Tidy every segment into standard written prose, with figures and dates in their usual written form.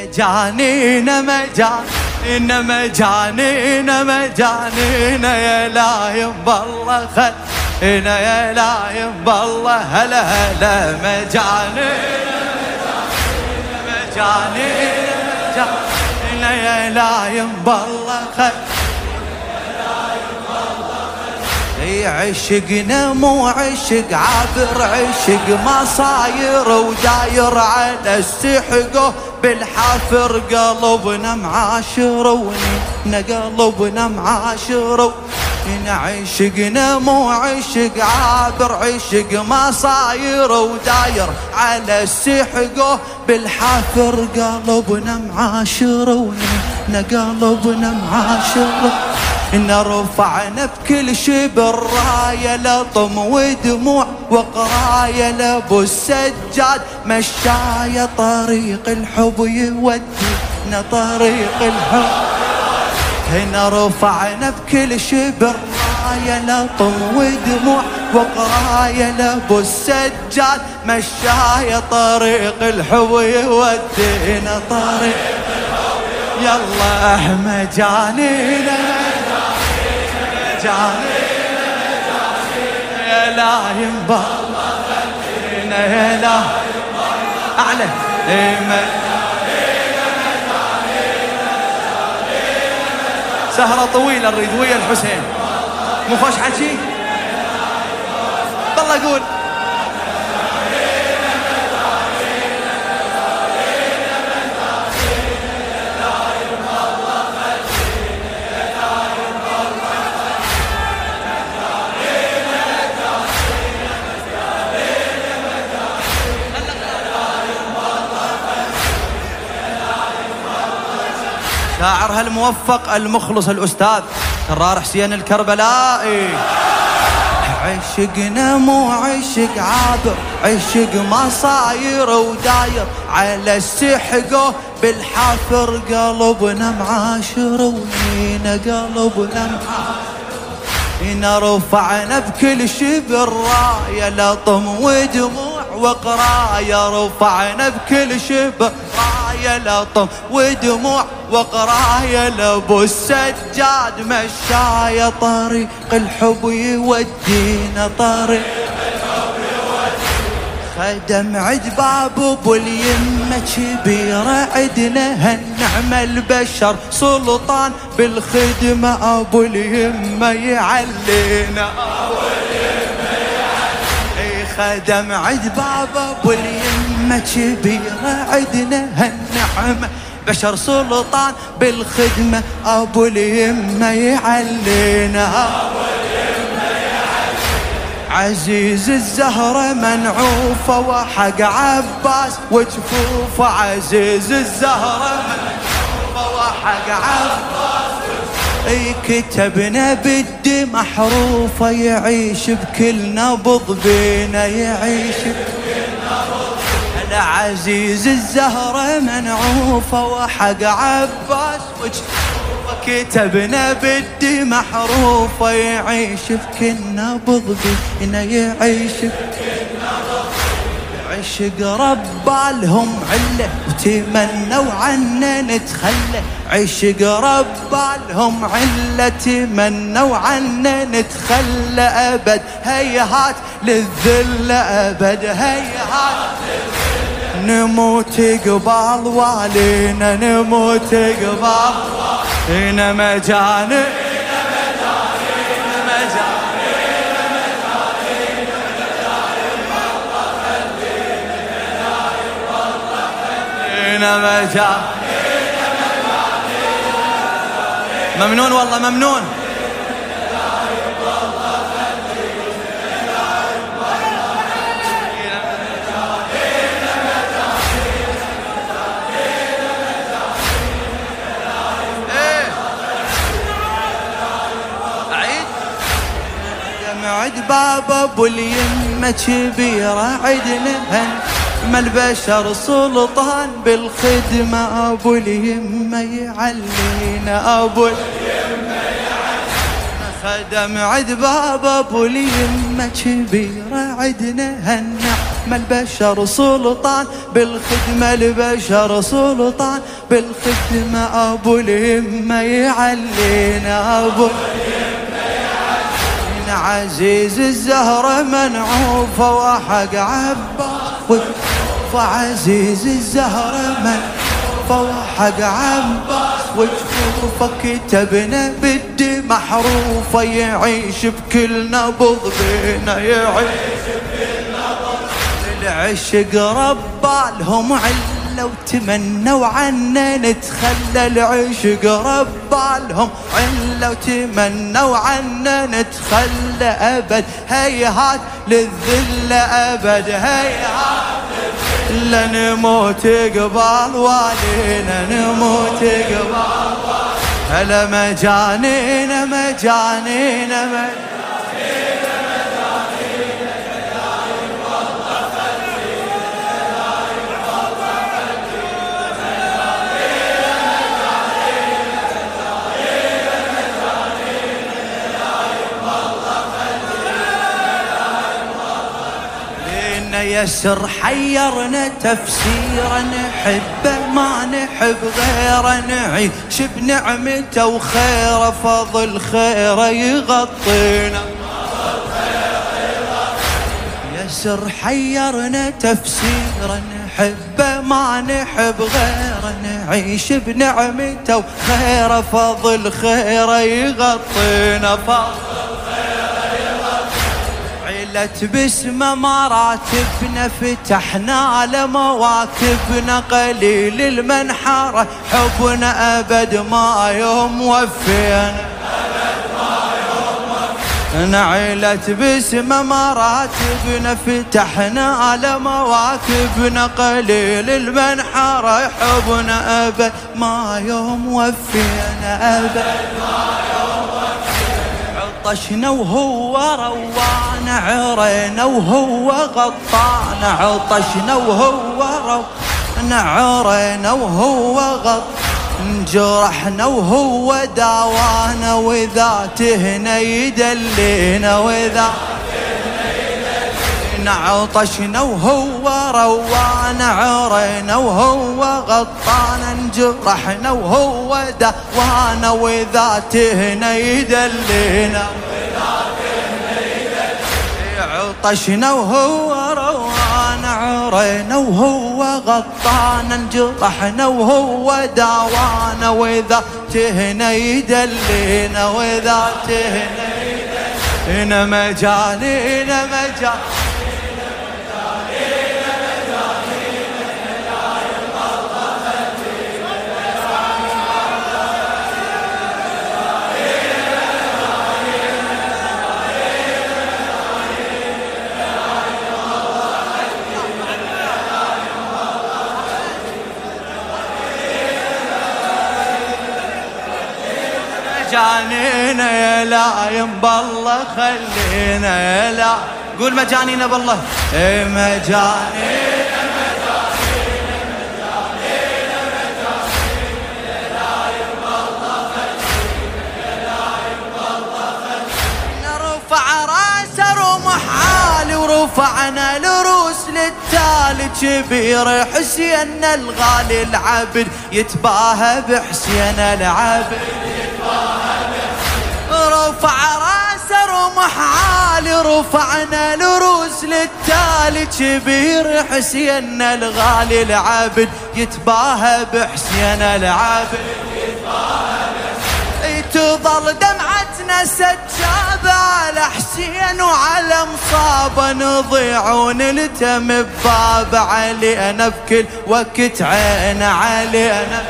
مجانين مجانين مجانين مجانين يا لايم بالله خلينا يا لايم بالله هلا هلا مجانين مجانين مجانين يا لايم بالله خلينا عشقنا مو عشق عابر عشق ما صاير وداير على السحقه بالحافر قلبنا معاشر قلبنا معاشر عشقنا مو عشق عابر عشق ما صاير وداير على السحقه بالحافر قلبنا معاشر قلبنا معاشر رفعنا بكل شبر راية لطم ودموع وقراية لابو السجاد مشاية طريق الحب يودينا طريق الحب هنا رفعنا بكل شبر راية لطم ودموع وقراية لابو السجاد مشاية طريق الحب يودينا طريق يلا مجانينا يا لايم بالله خلينا يا لايم أعلى سهرة طويلة نريد ويا الحسين مو خوش حكي بالله قول شاعرها الموفق المخلص الأستاذ كرار حسين الكربلائي عشقنا مو عشق عابر عشق ما صاير وداير على السحقه بالحافر قلبنا معاشر قلبنا معاشر رفعنا بكل شبر راية لطم ودموع وقراية رفعنا بكل شبر راية لطم ودموع وقراية لابو السجاد مشاية طريق الحب يودينا طريق الحب يودينا خدم عد باب ابو اليمة كبيرة عدنا هالنعمة البشر سلطان بالخدمة ابو اليمة يعلينا خدم عد باب ابو اليمة كبيرة عدنا هالنعمة بشر سلطان بالخدمة أبو اليمة يعلينا عزيز الزهرة منعوفة وحق عباس وجفوفة عزيز الزهرة منعوفة وحق عباس كتبنا بالدي محروفة يعيش بكل نبض بينا يعيش عزيز الزهرة منعوفة وحق عباس وجفوفة كتبنا بالدي محروفة يعيش بكل نبض بينا يعيش عشق ربالهم عله وتمنوا عنا نتخلى عشق ربالهم عله تمنوا عنا نتخلى أبد هيهات للذل أبد هيهات نموت قبال والينا نموت قبال والينا مجانين ممنون والله ممنون عد باب ابو اليمة كبيرة عدنا ما البشر سلطان بالخدمة ابو اليمة يعلينا ابو اليمة يعلينا خدم عد باب ابو اليمة كبيرة عدنا هالنعم ما البشر سلطان بالخدمة، البشر سلطان بالخدمة، أبو الهمة يعلينا، أبو الهمة يعلينا، عزيز الزهرة منعوفة وحق عباس، وعزيز الزهرة منعوفة وحق عباس، وجفوفك كتبنا بالدمع محروفة، يعيش بكل نبض بينا، يعيش بكل نبض. العشق ربالهم علة وتمنوا عنا نتخلى، العشق ربالهم علة وتمنوا عنا نتخلى، أبد هيهات للذل، أبد هيهات لا نموت قبال والينا، نموت قبال هلا مجانينا، مجانينا، مجانينا. يسر حيرنا تفسيرا، نحبه ما نحب غيره، نعيش بنعمته وخيره، فضل خيره يغطينا، يسر حيرنا تفسيرا، نحبه ما نحب غيره، نعيش بنعمته وخيره، فضل خيره يغطينا، باسمه مراتبنا فتحنا لمواكبنا، قليل المنحرة حبنا أبد ما يوم وفينا، نعيلة باسمه مراتبنا فتحنا لمواكبنا، قليل المنحرة حبنا أبد ما يوم وفينا، أبد ما يوم وفينا. عطشنا وهو روانا، عرينا وهو غطانا، عطشنا وهو روانا، عرينا وهو غطانا، انجرحنا وهو داوانا، وإذا تهنا يدلينا، وإذا عطشنا وهو روانا، عرينا وهو غطانا، انجرحنا وهو داوانا، وإذا تهنا يدلينا، عطشنا وهو روانا، عرينا وهو غطانا، انجرحنا وهو داوانا، وإذا تهنا يدلينا، وإذا تهنا يدلينا، مجانينا، مجانينا. مجانينا يا لايم بالله خلينا، يا لا قول مجانينا بالله، مجانينا، مجانينا، مجانينا، مجانينا، يا لايم بالله خلينا، يا لايم بالله خلينا. نرفع راسه رمح عالي ورفعنا الروس للتالي، كبير حسين الغالي العبد يتباهى بحسين العبد، رفع راسه رمح عالي، رفعنا الروس للتالي، كبير حسين الغالي العبد يتباهى بحسين العبد، تظل دمعتنا سجابة على حسين وعلى مصابة، نضيع ونلتم بباب علينا بكل وقت عين علينا،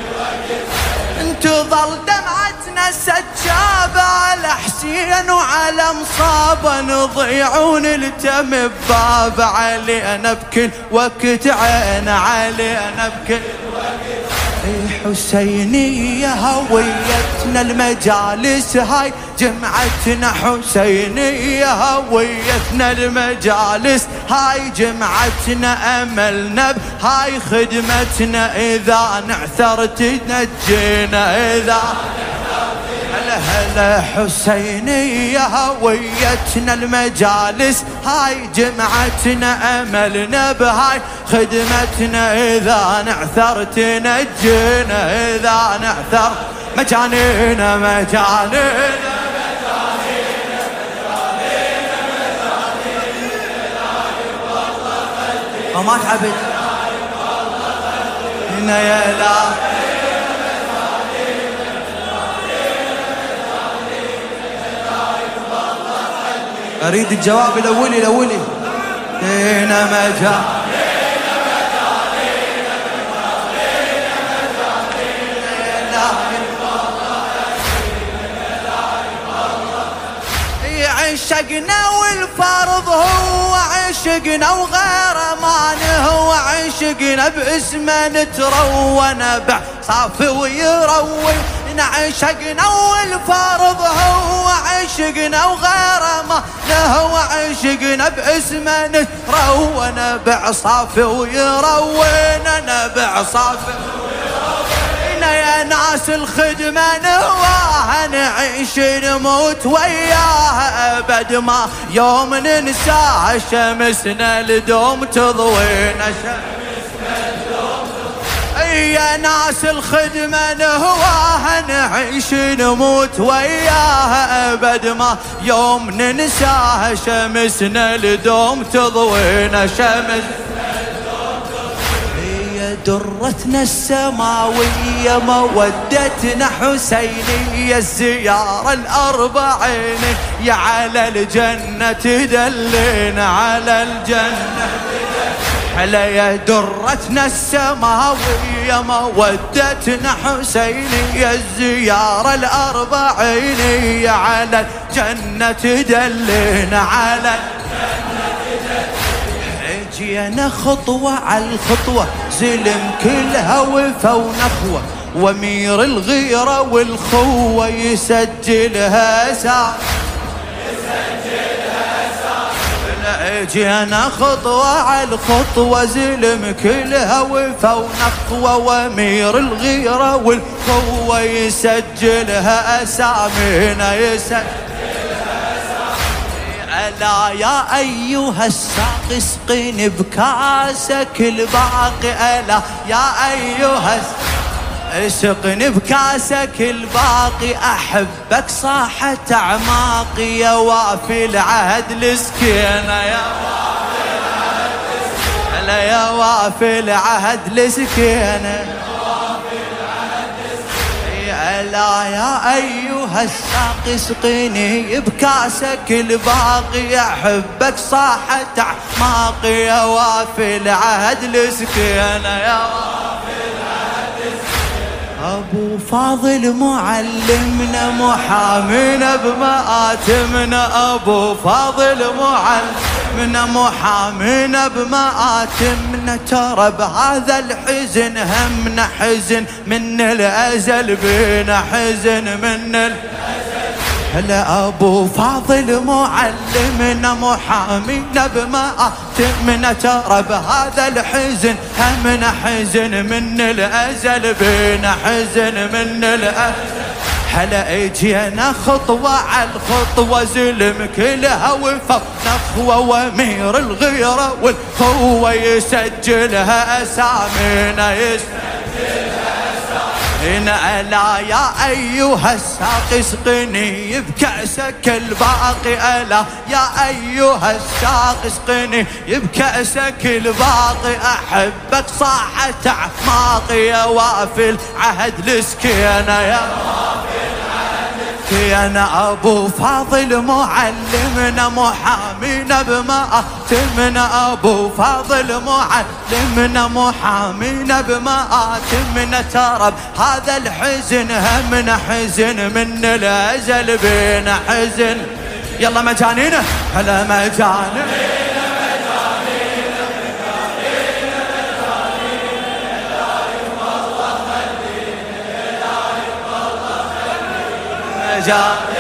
تظل دمعتنا سجابة على حسين وعلى مصابة، نضيع ونلتم بباب علينا بكل وقت عين علينا بكل وقت. حسينية هويتنا المجالس هاي جمعتنا، حسينية هويتنا المجالس هاي جمعتنا، أملنا بهاي خدمتنا، إذا نعثر تنجينا، إذا هلا حسينية هويتنا المجالس هاي جمعتنا أملنا بهاي خدمتنا إذا نعثر تنجينا إذا نعثر مجانينا مجانينا وما تعبت هنا يا لا أريد الجواب الأولي الأولي هنا مجا عشقنا والفرض هو عشقنا وغيره ما هو عشقنا باسمه نتروى نبع صافي ويروي عشقنا والفرض هو عشقنا وغيره ما هو عشقنا باسمه نتروى نبع صافي ويروينا نبع صافي يا ناس الخدمة نهواها نعيش نموت وياها أبد ما يوم ننساها شمسنا لدوم تضوينا يا ناس الخدمة نهواها نعيش نموت وياها أبد ما يوم ننساها شمسنا لدوم تضوينا شمس درتنا السماوية مودتنا حسينية الزيارة الأربعين يا على الجنة تدلينا على الجنة هلا يا درتنا السماوية مودتنا حسينية الزيارة الأربعين يا على الجنة تدلينا على الجنة جينا خطوة على الخطوة زلم كلها وفا ونخوة وامير الغيرة والخوة يسجلها سام جينا خطوة على الخطوة زلم كلها وفا ونخوة وامير الغيرة والخوة يسجلها أسامينا يسجلها ألا يا أيها الساقي اسقني بكاسك الباقي ألا يا أيها اسقني بكاسك الباقي أحبك صاحة أعماقي يا وافي العهد لسكينة يا وافي العهد ألا يا وافي العهد لسكينة ألا يا أيها الساقي اسقني بكاسك الباقي أحبك صاحة أعماقي يا وافي العهد لسكينة يا وافي العهد لسكينة أبو فاضل معلمنا محامينا بمآتمنا أبو فاضل معلمنا محامينا بمآتمنا ترى بهذا الحزن همنا حزن من الأزل بينا حزن من الأزل هلا أبو فاضل معلمنا محامينا بمآتمنا ترى بهذا الحزن همنا حزن من الأزل بينا حزن من الأزل هلا اجينا خطوة على الخطوة زلم كلها وفا نخوة وامير الغيرة والخوة يسجلها أسامينا يسجلها أسامينا ألا يا أيها الساقي اسقني بكأسك الباقي ألا يا أيها الساقي اسقني بكأسك الباقي أحبك صاحة أعماقي يا وافي العهد لسكينة يا أنا أبو فاضل معلمنا محامينا بمآتمنا أبو فاضل معلمنا محامينا بمآتمنا ترى هذا الحزن همنا حزن من الأزل بينا حزن يلا مجانينا هلا مجانينا جا